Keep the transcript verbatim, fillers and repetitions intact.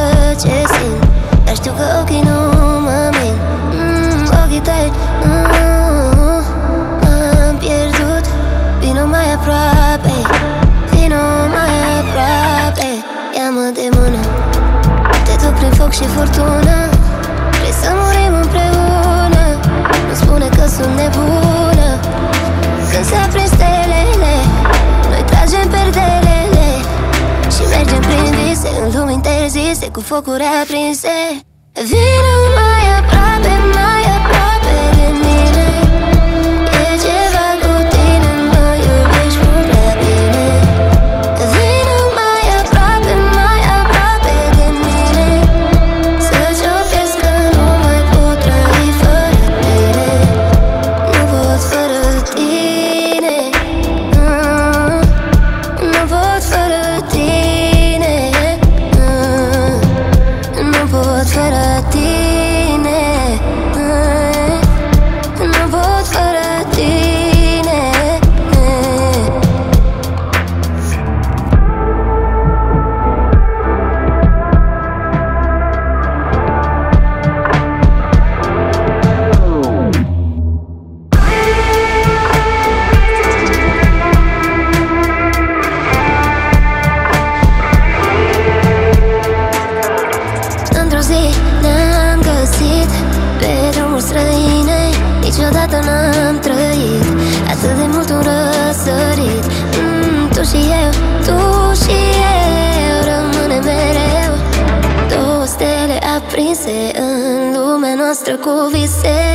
ce simt, dar știu că ochii nu mă mint. mm, Ochii tăi, mm, m-am pierdut. Vino mai aproape, vino mai aproape. Ia-mă de mână, te duc prin foc și furtună. Vrei să murim împreună, nu spune că sunt nebună. Când se aprind stelele, noi tragem perdelele și mergem prin vise, în lumi interzise, cu focuri aprinse. Vino mai aproape, mai aproape de mine. E ceva cu tine, mă iubești mult prea bine. Vino mai aproape, mai aproape de mine. Să-ți opresc că nu mai pot trăi fără tine. Nu pot fără tine. mm, Nu pot fără tine. mm, Nu pot fără tine. mm, Nu pot fără tine. Într-o zi ne-am găsit pe drumuri străine. Niciodată n-am trăit atât de mult un răsărit. mm, Tu și eu, tu și eu rămânem mereu două stele aprinse în lumea noastră cu vise.